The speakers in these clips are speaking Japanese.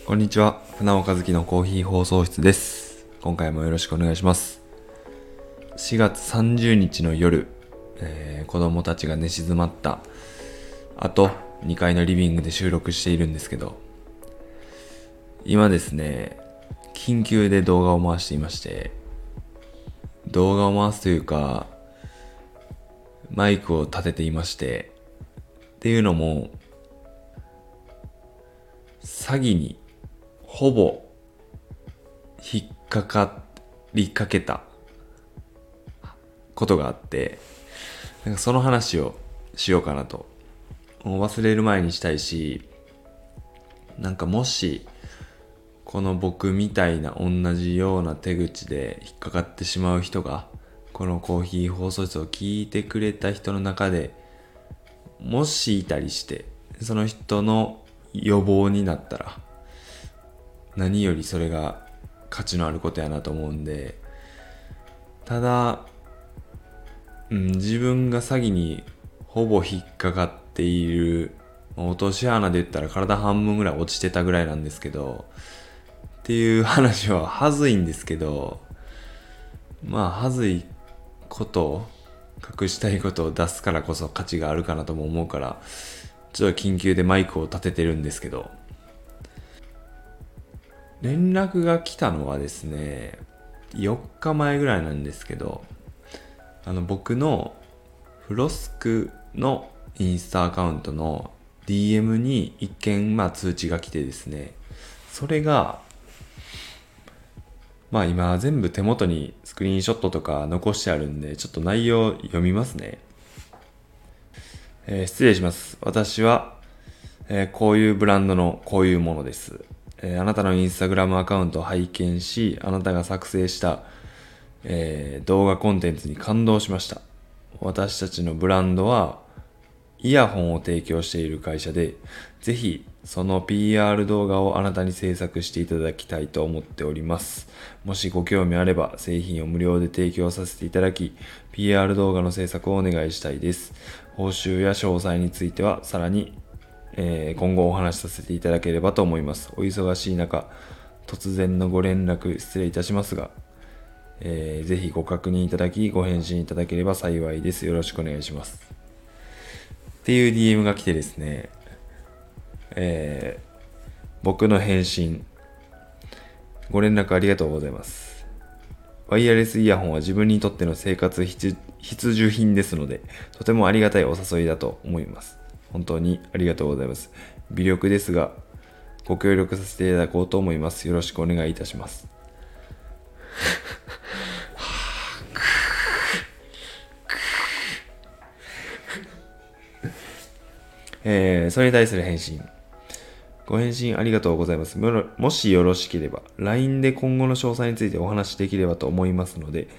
こんにちは。船尾和樹のコーヒー放送室です。今回もよろしくお願いします。4月30日の夜、子供たちが寝静まった後、2階のリビングで収録しているんですけど、今ですね、緊急で動画を回していまして、動画を回すというか、マイクを立てていまして、っていうのも、詐欺にほぼ引っかかりかけたことがあって、その話をしようかなと。もう忘れる前にしたいし、もしこの僕みたいな同じような手口で引っかかってしまう人が、このコーヒー放送室を聞いてくれた人の中でもしいたりして、その人の予防になったら何よりそれが価値のあることやなと思うんで、ただ、自分が詐欺にほぼ引っかかっている、落とし穴で言ったら体半分ぐらい落ちてたぐらいなんですけど、っていう話ははずいんですけど、はずいことを、隠したいことを出すからこそ価値があるかなとも思うから、ちょっと緊急でマイクを立ててるんですけど、連絡が来たのはですね、4日前ぐらいなんですけど、僕のフロスクのインスタアカウントの DM に一件通知が来てですね、それが今全部手元にスクリーンショットとか残してあるんで、ちょっと内容読みますね。失礼します。私は、こういうブランドのこういうものです。あなたのインスタグラムアカウントを拝見し、あなたが作成した、動画コンテンツに感動しました。私たちのブランドはイヤホンを提供している会社で、ぜひその PR 動画をあなたに制作していただきたいと思っております。もしご興味あれば製品を無料で提供させていただき、PR 動画の制作をお願いしたいです。報酬や詳細についてはさらに、今後お話しさせていただければと思います。お忙しい中、突然のご連絡失礼いたしますが、ぜひご確認いただきご返信いただければ幸いです。よろしくお願いします。っていう DM が来てですね、僕の返信、ご連絡ありがとうございます。ワイヤレスイヤホンは自分にとっての生活必需品ですので、とてもありがたいお誘いだと思います。本当にありがとうございます。微力ですが、ご協力させていただこうと思います。よろしくお願いいたします。それに対する返信。ご返信ありがとうございます。もしよろしければ、LINE で今後の詳細についてお話しできればと思いますので、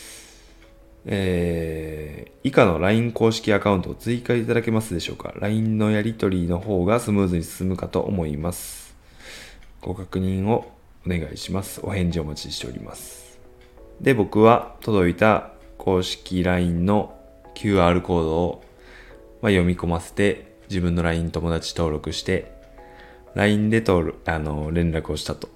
以下の LINE 公式アカウントを追加いただけますでしょうか。 LINE のやり取りの方がスムーズに進むかと思います。ご確認をお願いします。お返事お待ちしております。で、僕は届いた公式 LINE の QR コードを、読み込ませて、自分の LINE 友達登録して、LINE で連絡をしたと。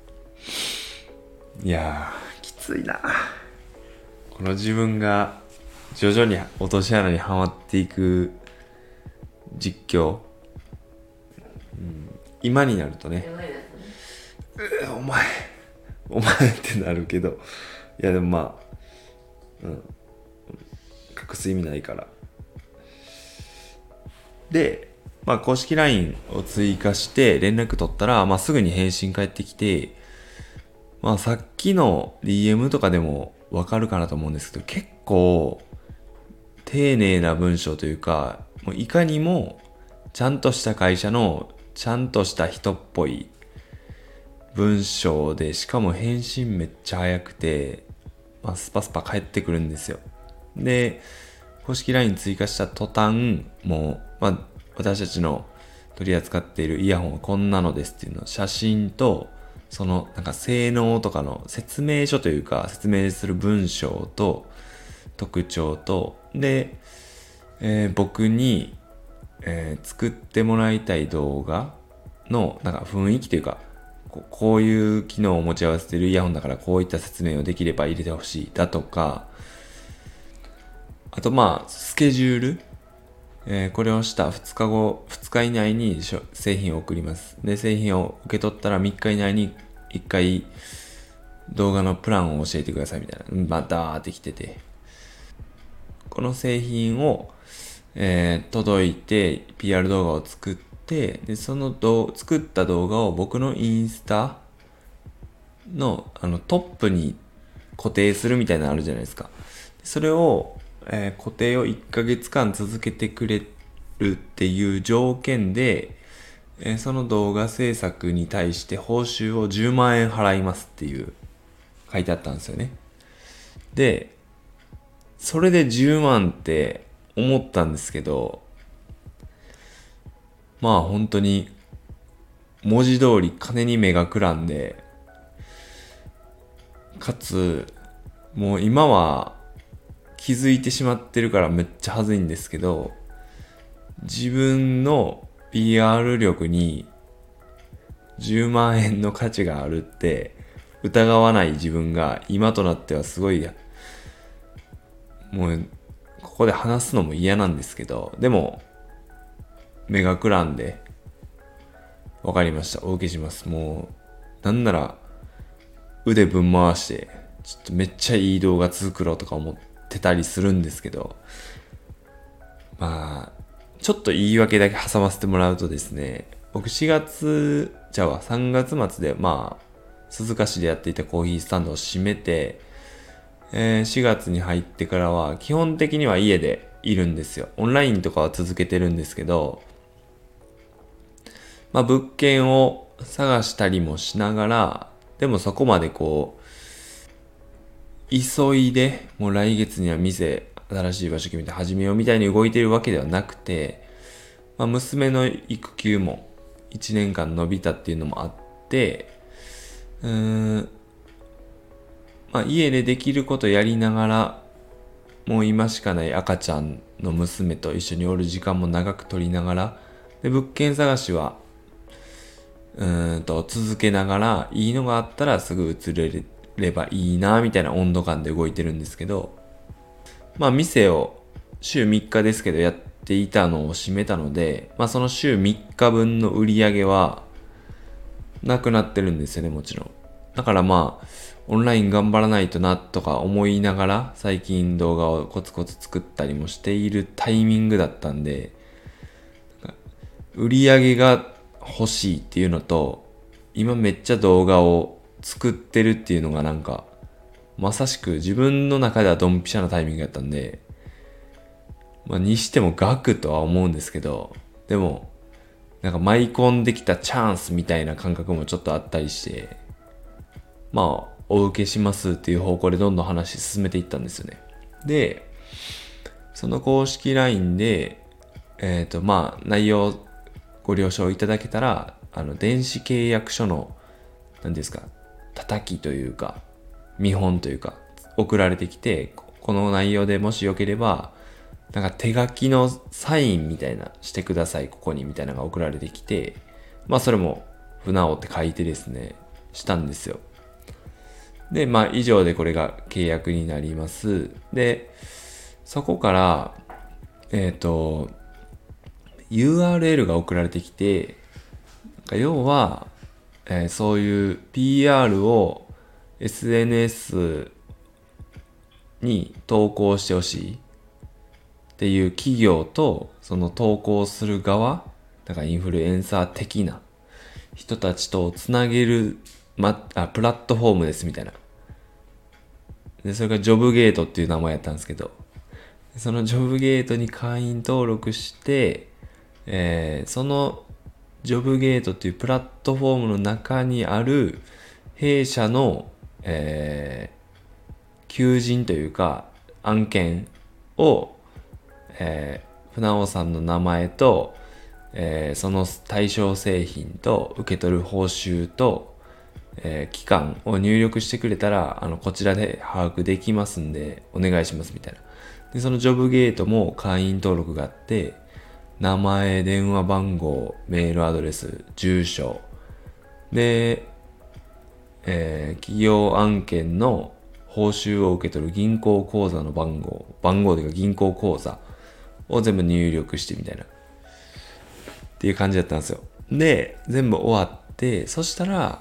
いやー、きついな。この自分が徐々に落とし穴にはまっていく実況、今になるとね、お前ってなるけど、いやでも隠す意味ないから。で、公式 LINE を追加して連絡取ったら、すぐに返信返ってきて、さっきの DM とかでもわかるかなと思うんですけど、結構丁寧な文章というか、もういかにもちゃんとした会社のちゃんとした人っぽい文章で、しかも返信めっちゃ早くて、スパスパ返ってくるんですよ。で、公式 LINE 追加した途端、もう、私たちの取り扱っているイヤホンはこんなのですっていうの写真と、その性能とかの説明書というか説明する文章と特徴とで、僕に、作ってもらいたい動画の雰囲気というかこういう機能を持ち合わせているイヤホンだからこういった説明をできれば入れてほしいだとか、あとスケジュール、これをした2日以内に製品を送ります。で、製品を受け取ったら3日以内に1回動画のプランを教えてくださいみたいな、ダーってきてて、この製品を、届いて PR 動画を作って、で、その作った動画を僕のインスタのトップに固定するみたいなのあるじゃないですか。それを固定を1ヶ月間続けてくれるっていう条件で、その動画制作に対して報酬を10万円払いますっていう書いてあったんですよね。で、それで10万って思ったんですけど、本当に文字通り金に目がくらんで、かつもう今は気づいてしまってるからめっちゃ恥ずいんですけど、自分の PR 力に10万円の価値があるって疑わない自分が今となってはすごい、もうここで話すのも嫌なんですけど、でも目がくらんで、わかりました、お受けします。もうなんなら腕ぶん回してちょっとめっちゃいい動画作ろうとか思ってたりするんですけど、ちょっと言い訳だけ挟ませてもらうとですね、僕3月末で鈴鹿市でやっていたコーヒースタンドを閉めて、4月に入ってからは基本的には家でいるんですよ。オンラインとかは続けてるんですけど、物件を探したりもしながら、でもそこまで急いでもう来月には新しい場所決めて始めようみたいに動いてるわけではなくて、娘の育休も1年間伸びたっていうのもあって、家でできることやりながら、もう今しかない赤ちゃんの娘と一緒におる時間も長く取りながら、で、物件探しは、続けながら、いいのがあったらすぐ移れればいいな、みたいな温度感で動いてるんですけど、店を週3日ですけどやっていたのを閉めたので、その週3日分の売り上げはなくなってるんですよね、もちろん。だからオンライン頑張らないとなとか思いながら最近動画をコツコツ作ったりもしているタイミングだったんで、売り上げが欲しいっていうのと、今めっちゃ動画を作ってるっていうのがまさしく自分の中ではドンピシャなタイミングだったんで、にしても額とは思うんですけど、でも舞い込んできたチャンスみたいな感覚もちょっとあったりして、お受けしますっていう方向でどんどん話進めていったんですよね。で、その公式 LINE で内容ご了承いただけたら、電子契約書の何ですか、叩きというか見本というか送られてきて、この内容でもしよければ手書きのサインみたいなしてください、ここにみたいなのが送られてきて、それも船尾って書いてですねしたんですよ。で以上でこれが契約になります。でそこからURL が送られてきて、要は、そういう PR を SNS に投稿してほしいっていう企業と、その投稿する側、インフルエンサー的な人たちとつなげる、プラットフォームですみたいな。で、それがジョブゲートっていう名前やったんですけど、そのジョブゲートに会員登録して、そのジョブゲートっていうプラットフォームの中にある弊社の、求人というか案件を、船尾さんの名前と、その対象製品と受け取る報酬と、期間を入力してくれたらこちらで把握できますんでお願いしますみたいな。でそのジョブゲートも会員登録があって、名前、電話番号、メールアドレス、住所で企業案件の報酬を受け取る銀行口座の番号というか銀行口座を全部入力してみたいなっていう感じだったんですよ。で、全部終わって、そしたら、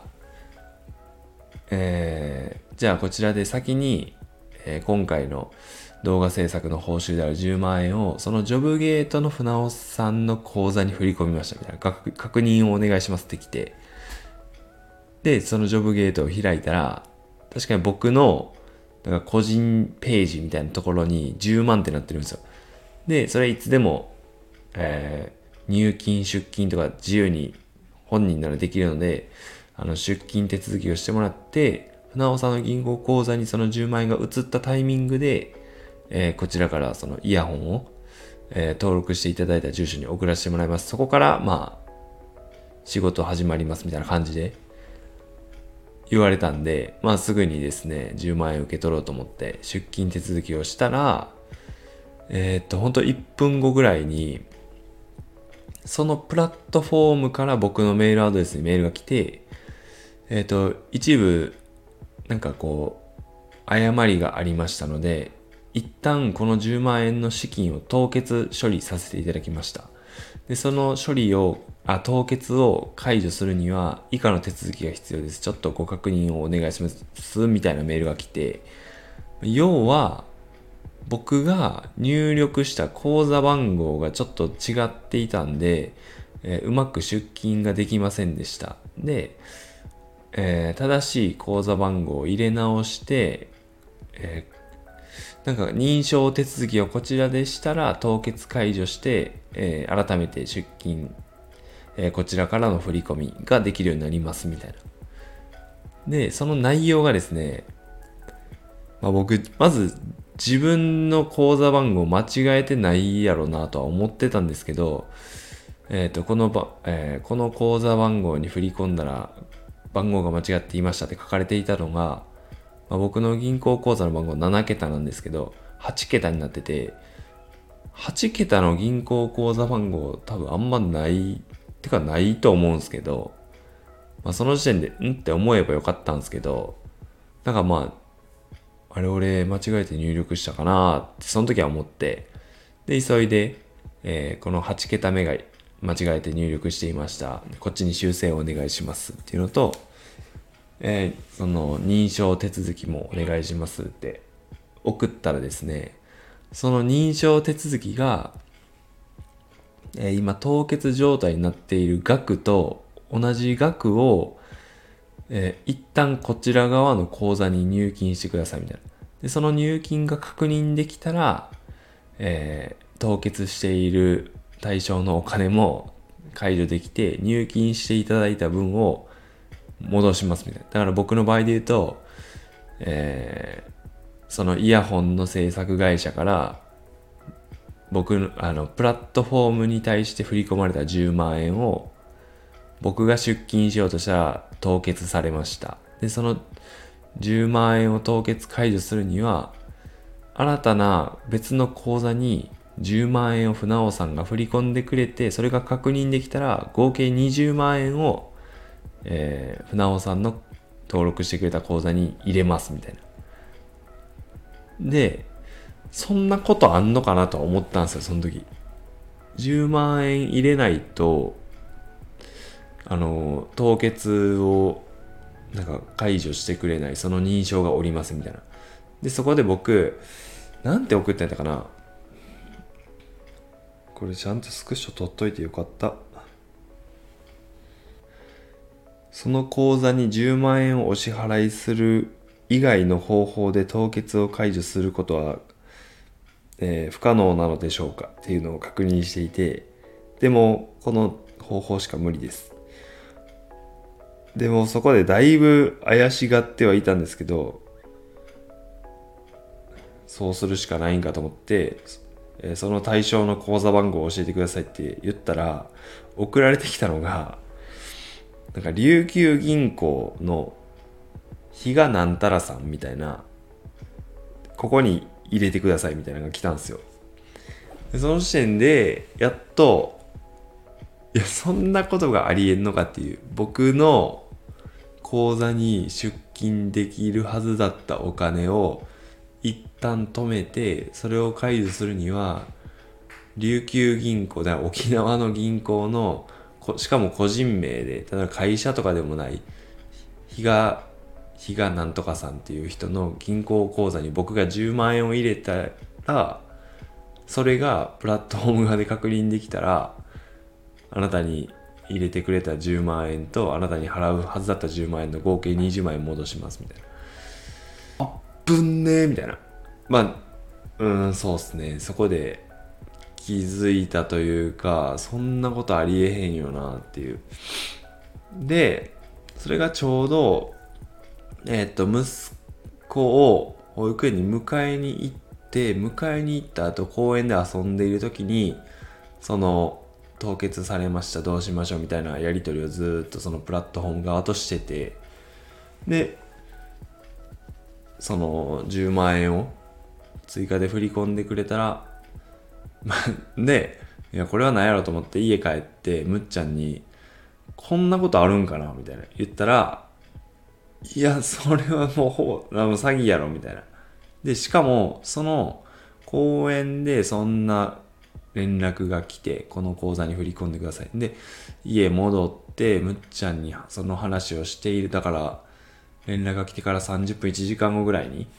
じゃあこちらで先に、今回の動画制作の報酬である10万円をそのジョブゲートの船尾さんの口座に振り込みましたみたいな確認をお願いしますって来て、でそのジョブゲートを開いたら確かに僕のなんか個人ページみたいなところに10万ってなってるんですよ。でそれいつでも、入金出金とか自由に本人ならできるので出金手続きをしてもらって船尾さんの銀行口座にその10万円が移ったタイミングで、こちらからそのイヤホンを、登録していただいた住所に送らせてもらいます。そこからまあ仕事始まりますみたいな感じで言われたんで、まあすぐにですね10万円受け取ろうと思って出金手続きをしたら、ほんと1分後ぐらいにそのプラットフォームから僕のメールアドレスにメールが来て、一部なんかこう誤りがありましたので一旦この10万円の資金を凍結処理させていただきました。でその凍結を解除するには以下の手続きが必要です、ちょっとご確認をお願いしますみたいなメールが来て、要は僕が入力した口座番号がちょっと違っていたんで、うまく出金ができませんでした。で、正しい口座番号を入れ直して、なんか認証手続きをこちらでしたら凍結解除して、改めて出金、こちらからの振り込みができるようになりますみたいな。で、その内容がですね、僕、まず自分の口座番号間違えてないやろなとは思ってたんですけど、この口座番号に振り込んだら番号が間違っていましたって書かれていたのが、僕の銀行口座の番号7桁なんですけど、8桁になってて、8桁の銀行口座番号多分あんまないと思うんですけど、その時点でって思えばよかったんですけど、なんかあれ俺間違えて入力したかなってその時は思って、で急いで、この8桁目が間違えて入力していました、こっちに修正をお願いしますっていうのと、その認証手続きもお願いしますって送ったらですね、その認証手続きが、今凍結状態になっている額と同じ額を、一旦こちら側の口座に入金してくださいみたいな。でその入金が確認できたら、凍結している対象のお金も解除できて入金していただいた分を戻しますみたいな。だから僕の場合で言うと、そのイヤホンの制作会社から僕のプラットフォームに対して振り込まれた10万円を僕が出金しようとしたら凍結されました。でその10万円を凍結解除するには新たな別の口座に10万円を船尾さんが振り込んでくれて、それが確認できたら合計20万円を、船尾さんの登録してくれた口座に入れますみたいな。でそんなことあんのかなとは思ったんですよその時。10万円入れないと凍結をなんか解除してくれない、その認証がおりますみたいな。でそこで僕なんて送ってんだかな、これちゃんとスクショ取っといてよかった。その口座に10万円をお支払いする以外の方法で凍結を解除することは、不可能なのでしょうかっていうのを確認していて、でもこの方法しか無理です。でもそこでだいぶ怪しがってはいたんですけど、そうするしかないんかと思って、その対象の口座番号を教えてくださいって言ったら送られてきたのが、なんか琉球銀行の比嘉なんたらさんみたいな、ここに入れてくださいみたいなのが来たんですよ。でその時点でやっと、いやそんなことがありえんのかっていう、僕の口座に出金できるはずだったお金を一旦止めて、それを解除するには琉球銀行だ、沖縄の銀行のしかも個人名で、ただ会社とかでもない比嘉なんとかさんっていう人の銀行口座に僕が10万円を入れたら、それがプラットフォーム側で確認できたら、あなたに入れてくれた10万円とあなたに払うはずだった10万円の合計20万円戻しますみたいな。あぶんねーみたいな。まあそうっすね。そこで気づいたというか、そんなことありえへんよなっていう。でそれがちょうど息子を保育園に迎えに行った後公園で遊んでいる時に、その凍結されましたどうしましょうみたいなやり取りをずっとそのプラットフォーム側としてて、でその10万円を追加で振り込んでくれたらで、いやこれは何やろうと思って家帰ってむっちゃんにこんなことあるんかなみたいな言ったら、いやそれはもうほぼ詐欺やろみたいな。でしかもその公園でそんな連絡が来て、この口座に振り込んでください。で家戻ってむっちゃんにその話をしている。だから連絡が来てから30分1時間後ぐらいに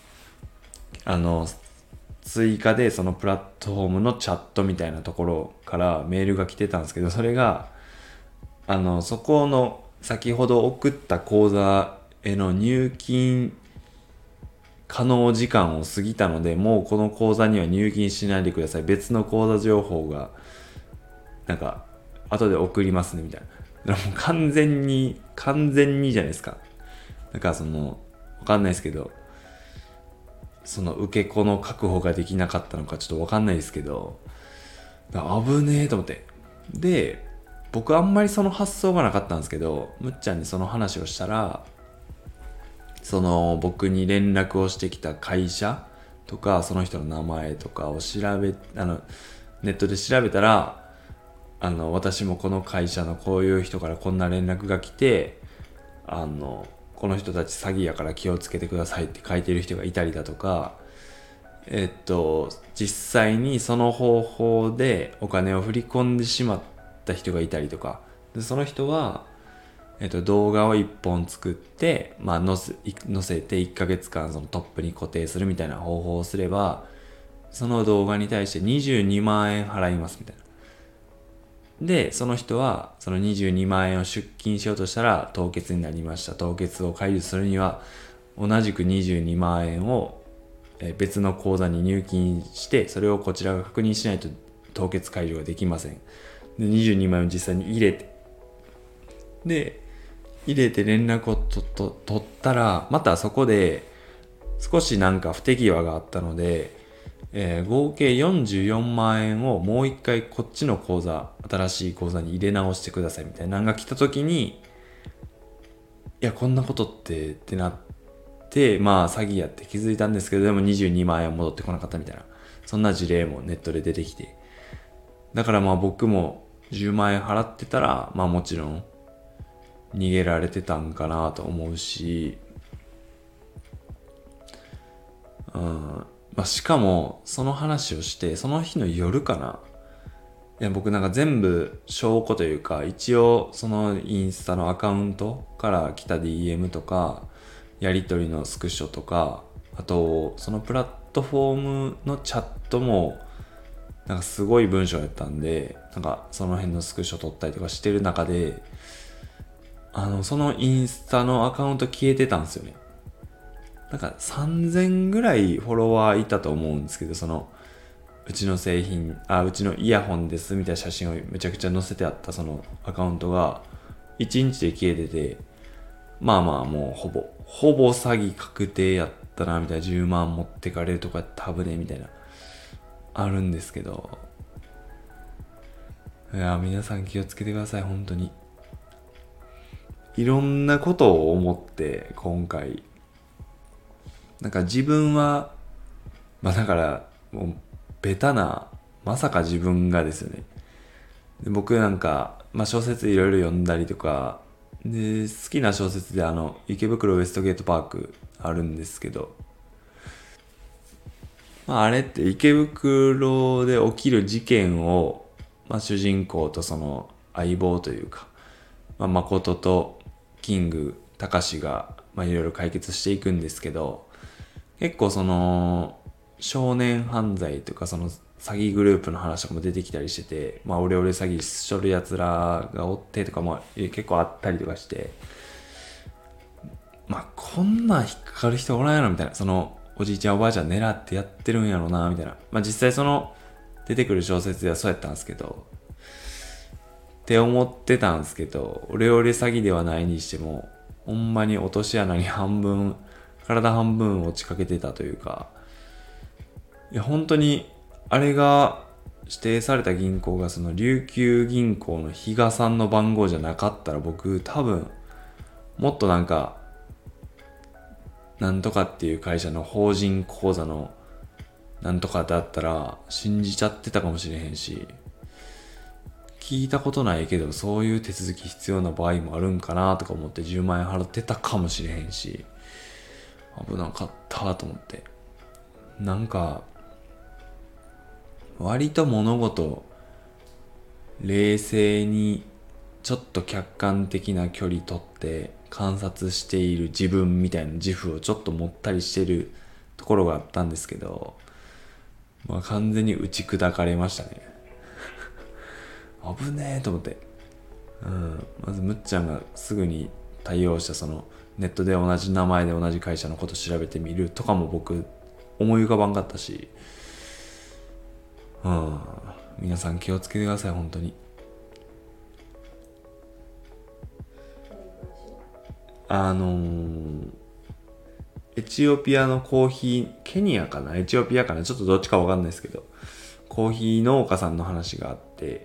追加でそのプラットフォームのチャットみたいなところからメールが来てたんですけど、それがそこの先ほど送った口座への入金可能時間を過ぎたので、もうこの口座には入金しないでください。別の口座情報がなんか後で送りますねみたいな。もう完全にじゃないですか。なんかわかんないですけど、その受け子の確保ができなかったのかちょっとわかんないですけど、危ねえと思って。で僕あんまりその発想がなかったんですけど、むっちゃんにその話をしたら、その僕に連絡をしてきた会社とかその人の名前とかをネットで調べたら、私もこの会社のこういう人からこんな連絡が来て、この人たち詐欺やから気をつけてくださいって書いてる人がいたりだとか、実際にその方法でお金を振り込んでしまった人がいたりとかで、その人は動画を1本作って、載せて1ヶ月間そのトップに固定するみたいな方法をすれば、その動画に対して22万円払いますみたいな。で、その人はその22万円を出金しようとしたら凍結になりました。凍結を解除するには同じく22万円を別の口座に入金して、それをこちらが確認しないと凍結解除ができません。で、22万円を実際に入れて、連絡を取ったら、またそこで少しなんか不手際があったので、合計44万円をもう一回こっちの口座、新しい口座に入れ直してくださいみたいなのが来た時に、いやこんなことってなって、詐欺やって気づいたんですけど、でも22万円戻ってこなかったみたいな、そんな事例もネットで出てきて、だから僕も10万円払ってたらもちろん逃げられてたんかなと思うし、しかもその話をしてその日の夜かな、いや僕なんか全部証拠というか、一応そのインスタのアカウントから来た DM とかやり取りのスクショとか、あとそのプラットフォームのチャットもなんかすごい文章やったんで、なんかその辺のスクショ撮ったりとかしてる中で、そのインスタのアカウント消えてたんですよね。なんか3000ぐらいフォロワーいたと思うんですけど、うちの製品、うちのイヤホンですみたいな写真をめちゃくちゃ載せてあったそのアカウントが1日で消えてて、もうほぼ詐欺確定やったなみたいな、10万持ってかれるとか多分ねみたいなあるんですけど、いや皆さん気をつけてください。本当にいろんなことを思って今回なんか自分はだからもうベタな、まさか自分がですよね。で僕なんか小説いろいろ読んだりとかで好きな小説で池袋ウエストゲートパークあるんですけど、あれって池袋で起きる事件を、主人公とその相棒というか、誠とキング、たかしが、いろいろ解決していくんですけど、結構その少年犯罪とかその詐欺グループの話とかも出てきたりしてて、オレオレ詐欺しとるやつらがおってとかも結構あったりとかして、こんなん引っかかる人おらんやろみたいな、そのおじいちゃんおばあちゃん狙ってやってるんやろなみたいな、実際その出てくる小説ではそうやったんですけどって思ってたんですけど、オレオレ詐欺ではないにしてもほんまに落とし穴に体半分落ちかけてたというか、いや本当にあれが指定された銀行がその琉球銀行の比嘉さんの番号じゃなかったら、僕多分もっとなんとかっていう会社の法人口座のなんとかだったら信じちゃってたかもしれへんし、聞いたことないけどそういう手続き必要な場合もあるんかなとか思って10万円払ってたかもしれへんし、危なかったと思って、割と物事冷静にちょっと客観的な距離取って観察している自分みたいな自負をちょっと持ったりしてるところがあったんですけど、完全に打ち砕かれましたね。危ねえと思って、まずむっちゃんがすぐに対応したそのネットで同じ名前で同じ会社のこと調べてみるとかも僕思い浮かばんかったし、皆さん気をつけてください本当に。エチオピアのコーヒー、ケニアかなエチオピアかな、ちょっとどっちかわかんないですけど、コーヒー農家さんの話があって、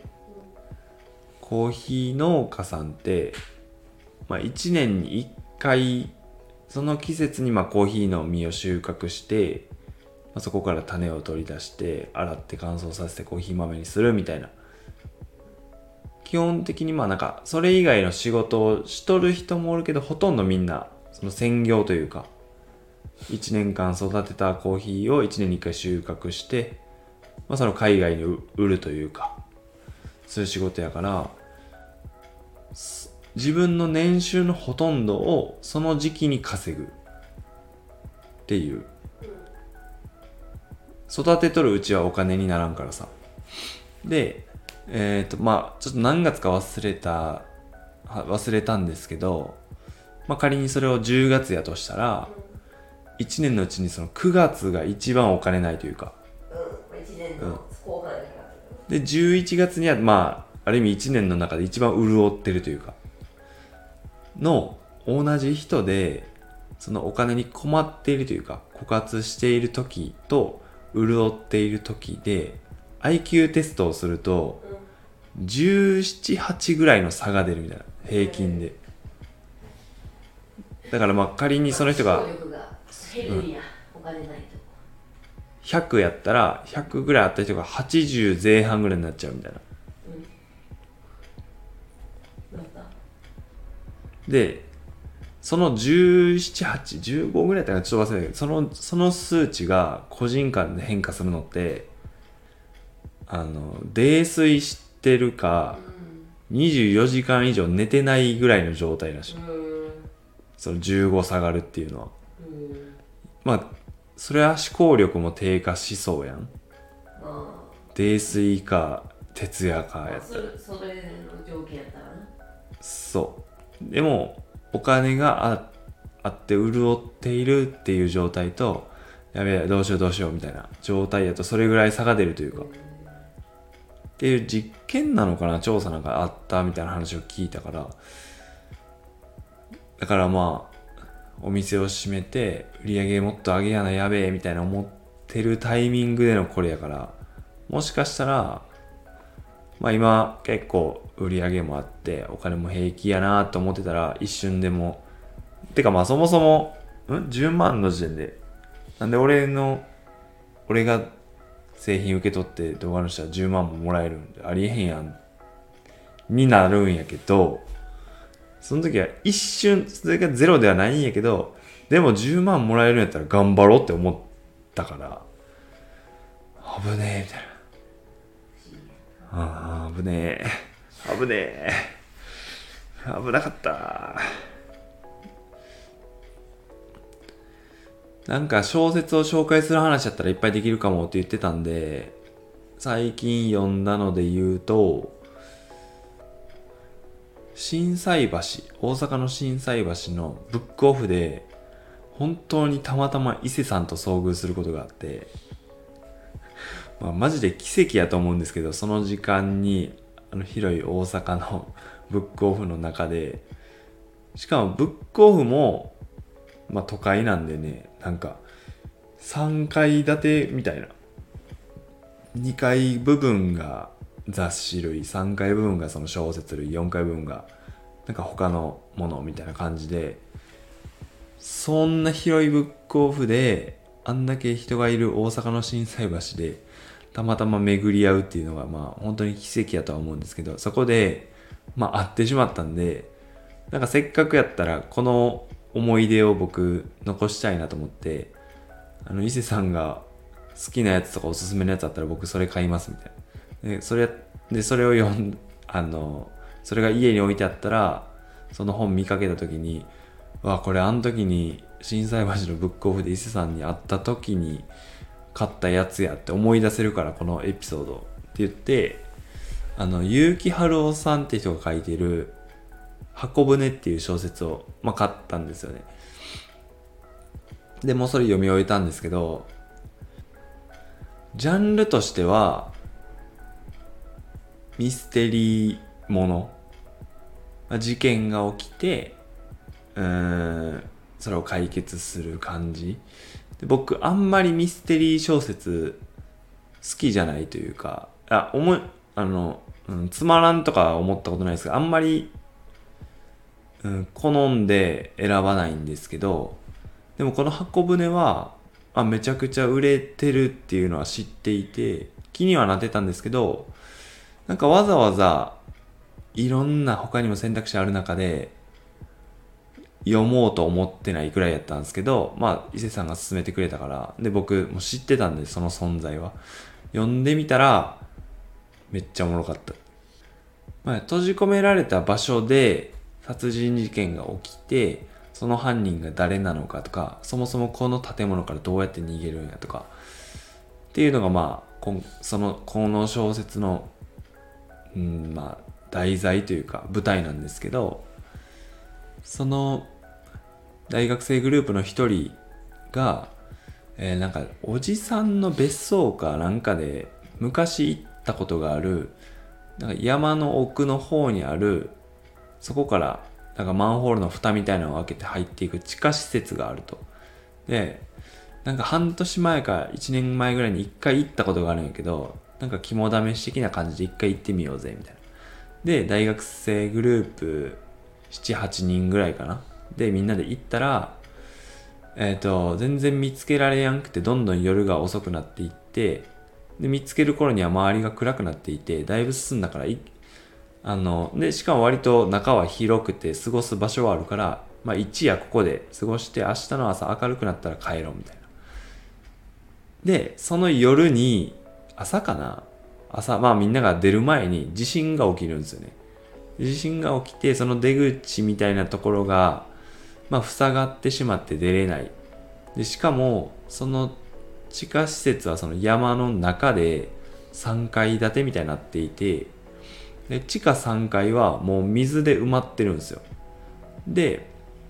コーヒー農家さんって、1年に1回その季節にコーヒーの実を収穫して、そこから種を取り出して洗って乾燥させてコーヒー豆にするみたいな、基本的にそれ以外の仕事をしとる人もおるけど、ほとんどみんなその専業というか1年間育てたコーヒーを1年に1回収穫して、その海外に売るというか、そういう仕事やから、自分の年収のほとんどをその時期に稼ぐっていう、育てとるうちはお金にならんからさ。でちょっと何月か忘れたんですけど、仮にそれを10月やとしたら、1年のうちにその9月が一番お金ないというか、 1年の後半やから、 で11月にはある意味1年の中で一番潤ってるというかの同じ人で、そのお金に困っているというか枯渇している時と潤っている時で IQ テストをすると17、8ぐらいの差が出るみたいな、平均で。だから仮にその人が思考力が減るんや、お金ないと。 100やったら100ぐらいあった人が80前半ぐらいになっちゃうみたいな。 なんだでその17、8、15ぐらいだったかちょっと忘れたけど、その数値が個人間で変化するのって泥酔してるか、24時間以上寝てないぐらいの状態らしい。その15下がるっていうのは、それは思考力も低下しそうやん。泥酔か徹夜かやったら、 それの条件やったらな。 そうでもお金があって潤っているっていう状態と、やべえどうしようみたいな状態だとそれぐらい差が出るというか、っていう実験なのかな、調査なんかあったみたいな話を聞いたから、だからお店を閉めて売り上げもっと上げやなやべえみたいな思ってるタイミングでのこれやから、もしかしたら今結構売り上げもあってお金も平気やなと思ってたら、一瞬でもてかそもそも10万の時点でなんで俺が製品受け取って動画の人は10万ももらえるんでありえへんやんになるんやけど、 その時は一瞬それがゼロではないんやけど、でも10万もらえるんやったら頑張ろうって思ったから、危ねえみたいな。危ねえ危ねえ危なかった。なんか小説を紹介する話だったらいっぱいできるかもって言ってたんで、最近読んだので言うと、心斎橋、大阪の心斎橋のブックオフで本当にたまたま伊勢さんと遭遇することがあって、マジで奇跡やと思うんですけど、その時間に広い大阪のブックオフの中で、しかもブックオフも都会なんでね、なんか3階建てみたいな、2階部分が雑誌類、3階部分がその小説類、4階部分がなんか他のものみたいな感じで、そんな広いブックオフであんだけ人がいる大阪の心斎橋でたまたま巡り合うっていうのが本当に奇跡やとは思うんですけど、そこで会ってしまったんで、なんかせっかくやったらこの思い出を僕残したいなと思って、伊勢さんが好きなやつとかおすすめのやつあったら僕それ買いますみたいな。でそれを読んそれが家に置いてあったら、その本見かけた時に、これあの時に心斎橋のブックオフで伊勢さんに会った時に買ったやつやって思い出せるから、このエピソードって言って、結城春夫さんって人が書いてる箱舟っていう小説を、買ったんですよね。でもうそれ読み終えたんですけど、ジャンルとしてはミステリーもの、事件が起きてそれを解決する感じで、僕あんまりミステリー小説好きじゃないというか、つまらんとか思ったことないですが、あんまり、好んで選ばないんですけど、でもこの箱舟はめちゃくちゃ売れてるっていうのは知っていて気にはなってたんですけど、なんかわざわざいろんな他にも選択肢ある中で読もうと思ってないくらいやったんですけど、伊勢さんが勧めてくれたから、で僕も知ってたんで、その存在は読んでみたらめっちゃおもろかった。閉じ込められた場所で殺人事件が起きて、その犯人が誰なのかとか、そもそもこの建物からどうやって逃げるんやとかっていうのがこの小説の題材というか舞台なんですけど、その大学生グループの一人が、なんかおじさんの別荘かなんかで昔行ったことがある、なんか山の奥の方にある、そこからなんかマンホールの蓋みたいなのを開けて入っていく地下施設があると。で、なんか半年前か1年前ぐらいに1回行ったことがあるんやけど、なんか肝試し的な感じで1回行ってみようぜみたいな。で、大学生グループ7、8人ぐらいかな。で、みんなで行ったら、全然見つけられやんくて、どんどん夜が遅くなっていって、で、見つける頃には周りが暗くなっていて、だいぶ進んだから、で、しかも割と中は広くて過ごす場所はあるから、一夜ここで過ごして明日の朝明るくなったら帰ろうみたいな。で、その夜に、朝かな朝、みんなが出る前に地震が起きるんですよね。地震が起きて、その出口みたいなところが、塞がってしまって出れない。で、しかも、その地下施設はその山の中で3階建てみたいになっていて、で、地下3階はもう水で埋まってるんですよ。で、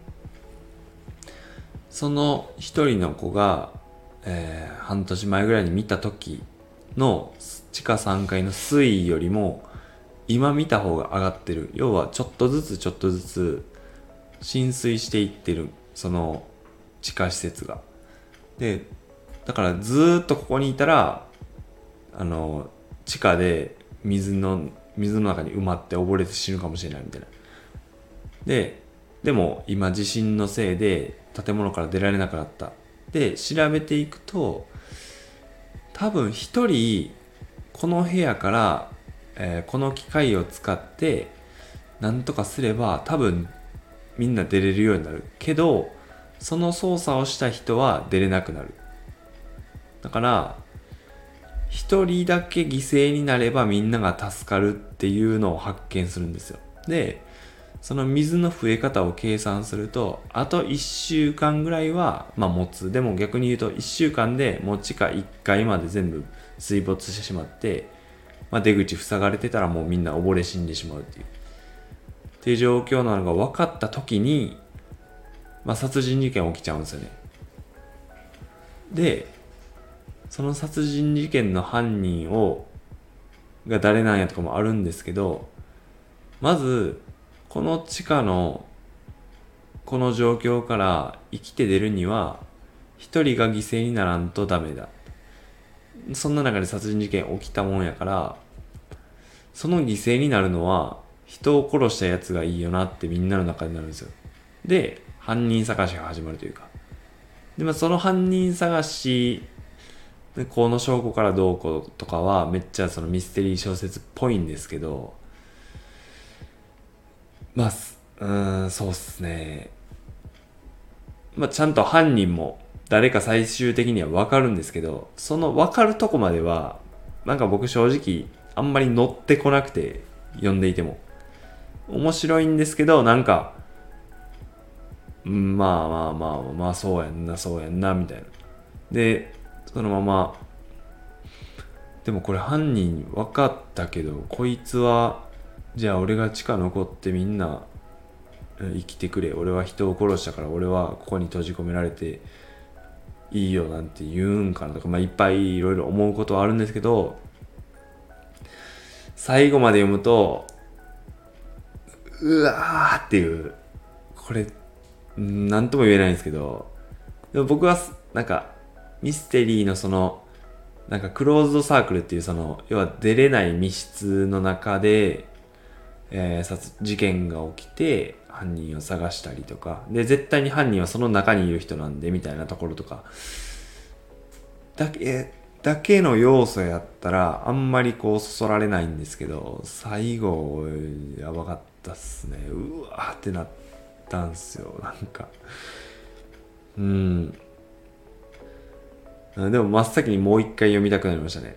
その一人の子が、半年前ぐらいに見た時の地下3階の水位よりも今見た方が上がってる。要はちょっとずつ浸水していってる、その地下施設が。で、だからずーっとここにいたら地下で水の中に埋まって溺れて死ぬかもしれないみたいな。でも今地震のせいで建物から出られなくなった。で、調べていくと多分一人この部屋から、この機械を使ってなんとかすれば多分みんな出れるようになるけど、その操作をした人は出れなくなる。だから一人だけ犠牲になればみんなが助かるっていうのを発見するんですよ。でその水の増え方を計算すると、あと1週間ぐらいは持つ。でも逆に言うと1週間でもう地下1階まで全部水没してしまって、出口塞がれてたらもうみんな溺れ死んでしまうっていう状況なのが分かった時に、殺人事件起きちゃうんですよね。でその殺人事件の犯人が誰なんやとかもあるんですけど、まずこの地下のこの状況から生きて出るには一人が犠牲にならんとダメだ。そんな中で殺人事件起きたもんやから、その犠牲になるのは人を殺したやつがいいよなってみんなの中でなるんですよ。で犯人探しが始まるというか、でその犯人探し、この証拠からどうこうとかはめっちゃそのミステリー小説っぽいんですけど、そうっすね。ちゃんと犯人も誰か最終的には分かるんですけど、その分かるとこまでは僕正直あんまり乗ってこなくて、読んでいても面白いんですけど、そうやんなみたいな。でそのまま、でもこれ犯人分かったけど、こいつはじゃあ俺が地下残ってみんな生きてくれ、俺は人を殺したから俺はここに閉じ込められていいよなんて言うんかなとか、いっぱいいろいろ思うことはあるんですけど、最後まで読むとうわーっていう、これなんとも言えないんですけど、でも僕はミステリーのそのクローズドサークルっていう、その要は出れない密室の中で、事件が起きて犯人を探したりとかで、絶対に犯人はその中にいる人なんでみたいなところとかだけの要素やったらあんまりそそられないんですけど、最後やばかったっすね。うわーってなったんすよ。でも真っ先にもう一回読みたくなりましたね。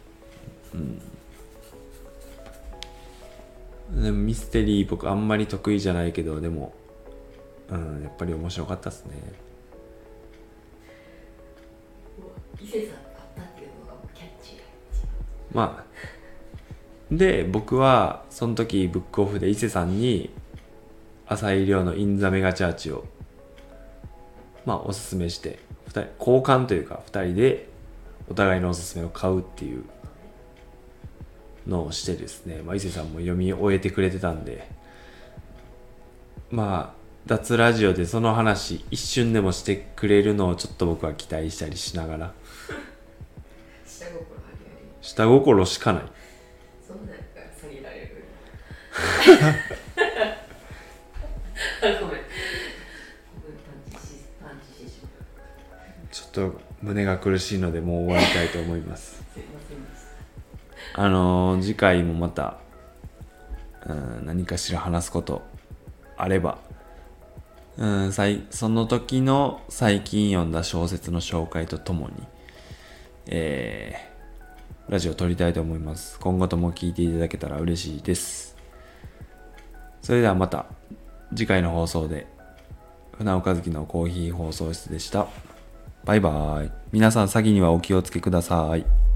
でもミステリー僕あんまり得意じゃないけど、でもやっぱり面白かったですね。 伊勢さんあったっていうのがキャッチー。で僕はその時ブックオフで伊勢さんに浅井亮のインザメガチャーチをおすすめして、交換というか2人でお互いのおすすめを買うっていうのをしてですね、伊勢さんも読み終えてくれてたんで、脱ラジオでその話一瞬でもしてくれるのをちょっと僕は期待したりしながら下心しかない。 そんなんか下げられるごめんパンチしてしまう。 ちょっと胸が苦しいのでもう終わりたいと思いますすいませんでした。 次回もまた何かしら話すことあれば、その時の最近読んだ小説の紹介とともに、ラジオを撮りたいと思います。今後とも聞いていただけたら嬉しいです。それではまた次回の放送で。船尾和樹のコーヒー放送室でした。バイバイ。皆さん詐欺にはお気をつけください。